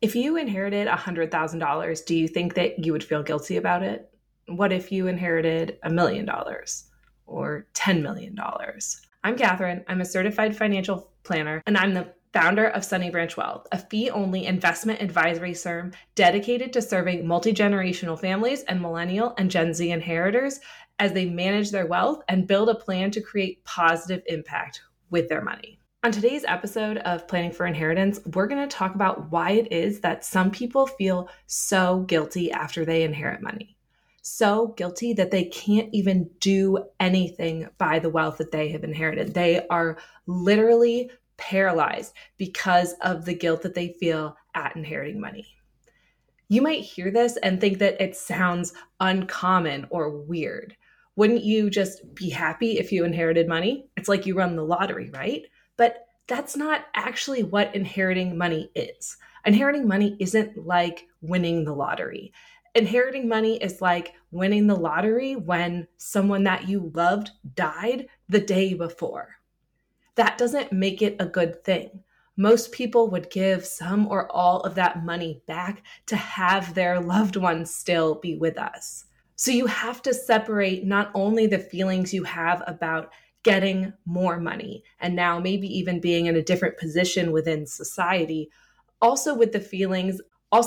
If you inherited $100,000, do you think that you would feel guilty about it? What if you inherited $1 million or $10 million? I'm Catherine. I'm a certified financial planner, and I'm the founder of Sunny Branch Wealth, a fee-only investment advisory firm dedicated to serving multi-generational families and millennial and Gen Z inheritors as they manage their wealth and build a plan to create positive impact with their money. On today's episode of Planning for Inheritance, we're going to talk about why it is that some people feel so guilty after they inherit money. So guilty that they can't even do anything by the wealth that they have inherited. They are literally paralyzed because of the guilt that they feel at inheriting money. You might hear this and think that it sounds uncommon or weird. Wouldn't you just be happy if you inherited money? It's like you run the lottery, right? But that's not actually what inheriting money is. Inheriting money isn't like winning the lottery. Inheriting money is like winning the lottery when someone that you loved died the day before. That doesn't make it a good thing. Most people would give some or all of that money back to have their loved ones still be with us. So you have to separate not only the feelings you have about getting more money and now maybe even being in a different position within society, also with the feelings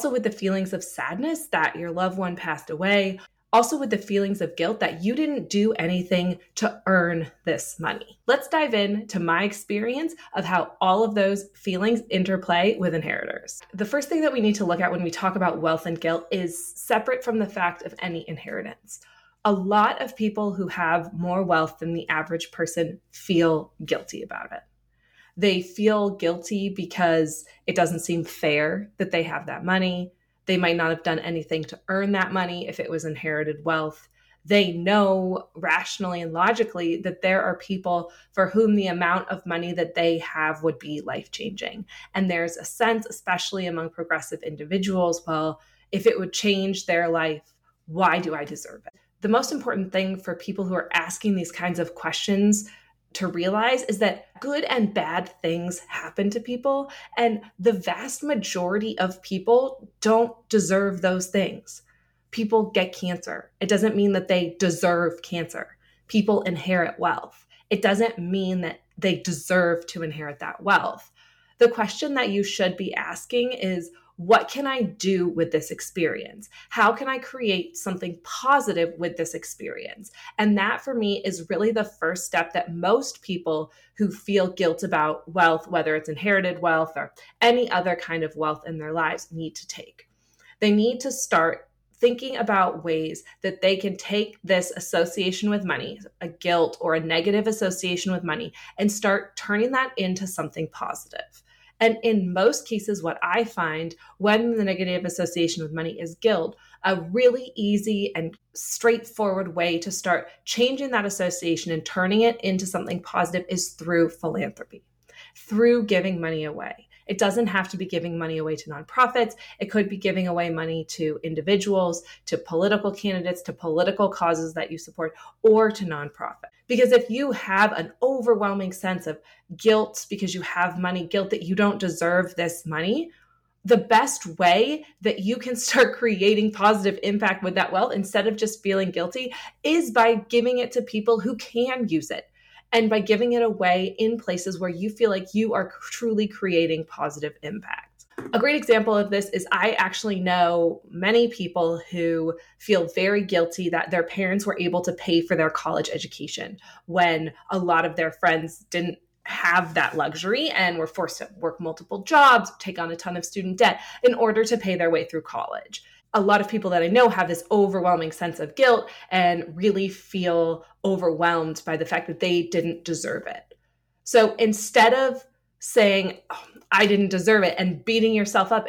of sadness that your loved one passed away, also with the feelings of guilt that you didn't do anything to earn this money. Let's dive into my experience of how all of those feelings interplay with inheritors. The first thing that we need to look at when we talk about wealth and guilt is separate from the fact of any inheritance. A lot of people who have more wealth than the average person feel guilty about it. They feel guilty because it doesn't seem fair that they have that money. They might not have done anything to earn that money if it was inherited wealth. They know rationally and logically that there are people for whom the amount of money that they have would be life-changing. And there's a sense, especially among progressive individuals, well, if it would change their life, why do I deserve it? The most important thing for people who are asking these kinds of questions to realize is that good and bad things happen to people, and the vast majority of people don't deserve those things. People get cancer. It doesn't mean that they deserve cancer. People inherit wealth. It doesn't mean that they deserve to inherit that wealth. The question that you should be asking is, what can I do with this experience? How can I create something positive with this experience? And that for me is really the first step that most people who feel guilt about wealth, whether it's inherited wealth or any other kind of wealth in their lives, need to take. They need to start thinking about ways that they can take this association with money, a guilt or a negative association with money, and start turning that into something positive. And in most cases, what I find when the negative association with money is guilt, a really easy and straightforward way to start changing that association and turning it into something positive is through philanthropy, through giving money away. It doesn't have to be giving money away to nonprofits. It could be giving away money to individuals, to political candidates, to political causes that you support, or to nonprofit. Because if you have an overwhelming sense of guilt because you have money, guilt that you don't deserve this money, the best way that you can start creating positive impact with that wealth, instead of just feeling guilty, is by giving it to people who can use it. And by giving it away in places where you feel like you are truly creating positive impact. A great example of this is I actually know many people who feel very guilty that their parents were able to pay for their college education when a lot of their friends didn't have that luxury and were forced to work multiple jobs, take on a ton of student debt in order to pay their way through college. A lot of people that I know have this overwhelming sense of guilt and really feel overwhelmed by the fact that they didn't deserve it. So instead of saying, oh, I didn't deserve it, and beating yourself up,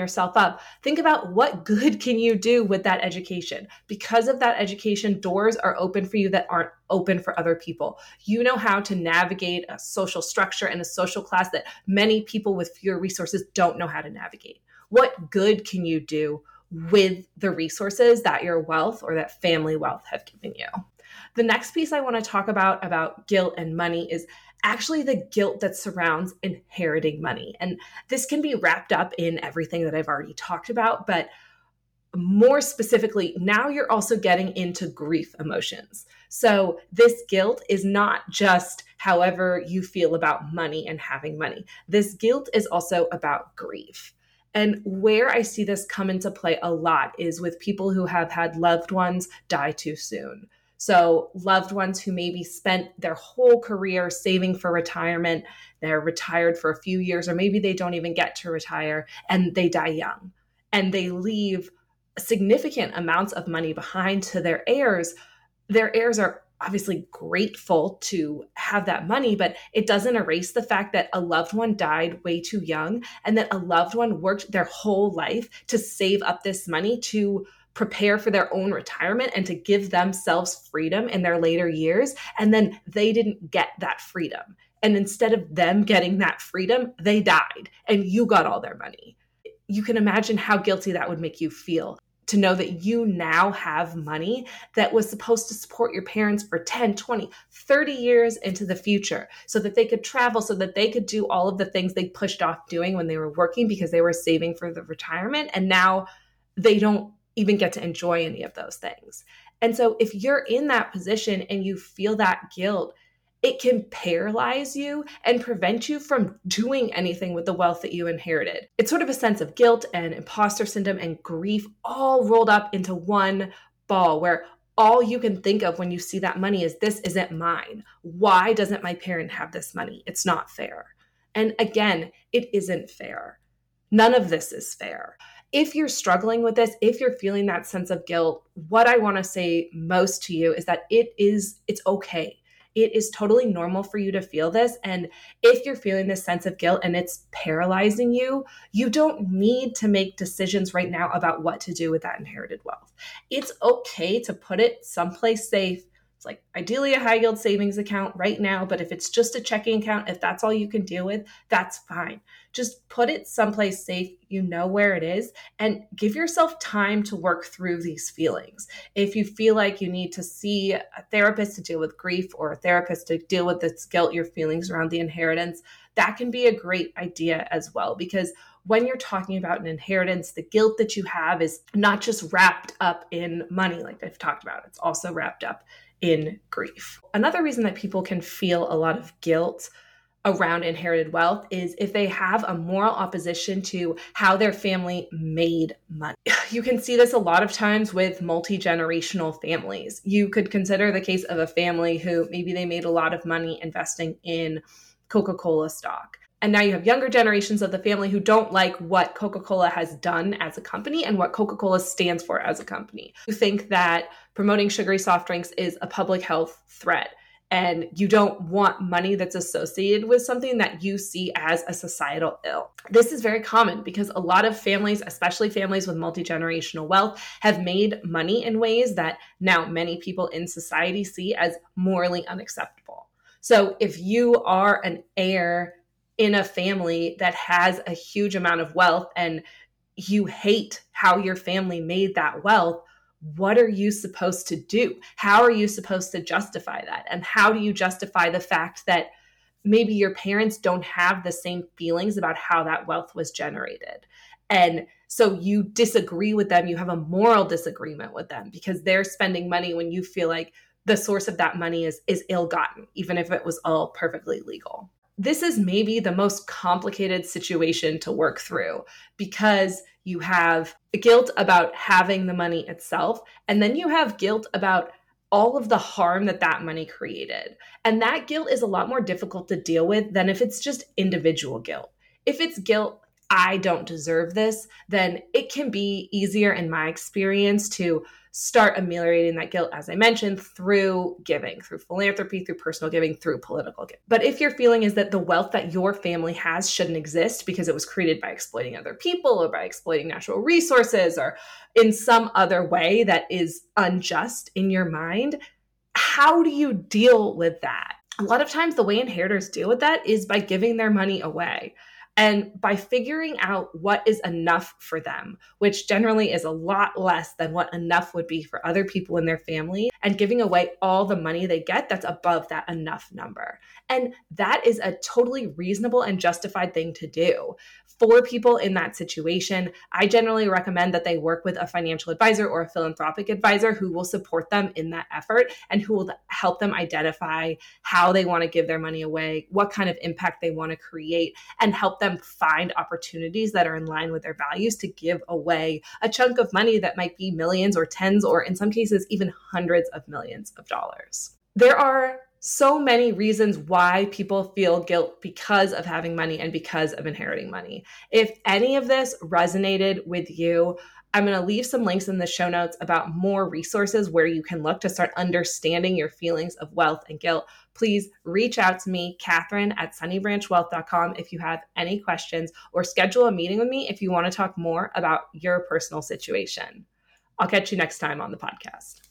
think about what good can you do with that education. Because of that education, doors are open for you that aren't open for other people. You know how to navigate a social structure and a social class that many people with fewer resources don't know how to navigate. What good can you do with the resources that your wealth or that family wealth have given you? The next piece I want to talk about guilt and money is actually the guilt that surrounds inheriting money. And this can be wrapped up in everything that I've already talked about, but more specifically, now you're also getting into grief emotions. So this guilt is not just however you feel about money and having money. This guilt is also about grief. And where I see this come into play a lot is with people who have had loved ones die too soon. So loved ones who maybe spent their whole career saving for retirement, they're retired for a few years, or maybe they don't even get to retire and they die young. And they leave significant amounts of money behind to their heirs. Their heirs are obviously grateful to have that money, but it doesn't erase the fact that a loved one died way too young and that a loved one worked their whole life to save up this money to prepare for their own retirement and to give themselves freedom in their later years. And then they didn't get that freedom. And instead of them getting that freedom, they died and you got all their money. You can imagine how guilty that would make you feel to know that you now have money that was supposed to support your parents for 10, 20, 30 years into the future so that they could travel, so that they could do all of the things they pushed off doing when they were working because they were saving for the retirement. And now they don't even get to enjoy any of those things. And so if you're in that position and you feel that guilt, it can paralyze you and prevent you from doing anything with the wealth that you inherited. It's sort of a sense of guilt and imposter syndrome and grief all rolled up into one ball where all you can think of when you see that money is, this isn't mine. Why doesn't my parent have this money? It's not fair. And again, it isn't fair. None of this is fair. If you're struggling with this, if you're feeling that sense of guilt, what I want to say most to you is that it's okay. It is totally normal for you to feel this. And if you're feeling this sense of guilt and it's paralyzing you, you don't need to make decisions right now about what to do with that inherited wealth. It's okay to put it someplace safe. It's like ideally a high yield savings account right now, but if it's just a checking account, if that's all you can deal with, that's fine. Just put it someplace safe, you know where it is, and give yourself time to work through these feelings. If you feel like you need to see a therapist to deal with grief or a therapist to deal with this guilt, your feelings around the inheritance, that can be a great idea as well, because when you're talking about an inheritance, the guilt that you have is not just wrapped up in money, like I've talked about, it's also wrapped up in grief. Another reason that people can feel a lot of guilt around inherited wealth is if they have a moral opposition to how their family made money. You can see this a lot of times with multi-generational families. You could consider the case of a family who maybe they made a lot of money investing in Coca-Cola stock. And now you have younger generations of the family who don't like what Coca-Cola has done as a company and what Coca-Cola stands for as a company. You think that promoting sugary soft drinks is a public health threat, and you don't want money that's associated with something that you see as a societal ill. This is very common because a lot of families, especially families with multi-generational wealth, have made money in ways that now many people in society see as morally unacceptable. So if you are an heir in a family that has a huge amount of wealth and you hate how your family made that wealth, what are you supposed to do? How are you supposed to justify that? And how do you justify the fact that maybe your parents don't have the same feelings about how that wealth was generated? And so you disagree with them. You have a moral disagreement with them because they're spending money when you feel like the source of that money is ill-gotten, even if it was all perfectly legal. This is maybe the most complicated situation to work through because you have guilt about having the money itself, and then you have guilt about all of the harm that that money created. And that guilt is a lot more difficult to deal with than if it's just individual guilt. If it's guilt, I don't deserve this, then it can be easier in my experience to start ameliorating that guilt, as I mentioned, through giving, through philanthropy, through personal giving, through political giving. But if your feeling is that the wealth that your family has shouldn't exist because it was created by exploiting other people or by exploiting natural resources or in some other way that is unjust in your mind, how do you deal with that? A lot of times the way inheritors deal with that is by giving their money away. And by figuring out what is enough for them, which generally is a lot less than what enough would be for other people in their family, and giving away all the money they get that's above that enough number. And that is a totally reasonable and justified thing to do. For people in that situation, I generally recommend that they work with a financial advisor or a philanthropic advisor who will support them in that effort and who will help them identify how they want to give their money away, what kind of impact they want to create, and help them find opportunities that are in line with their values to give away a chunk of money that might be millions or tens, or in some cases, even hundreds of millions of dollars. There are so many reasons why people feel guilt because of having money and because of inheriting money. If any of this resonated with you, I'm going to leave some links in the show notes about more resources where you can look to start understanding your feelings of wealth and guilt. Please reach out to me, Catherine at sunnybranchwealth.com, if you have any questions, or schedule a meeting with me if you want to talk more about your personal situation. I'll catch you next time on the podcast.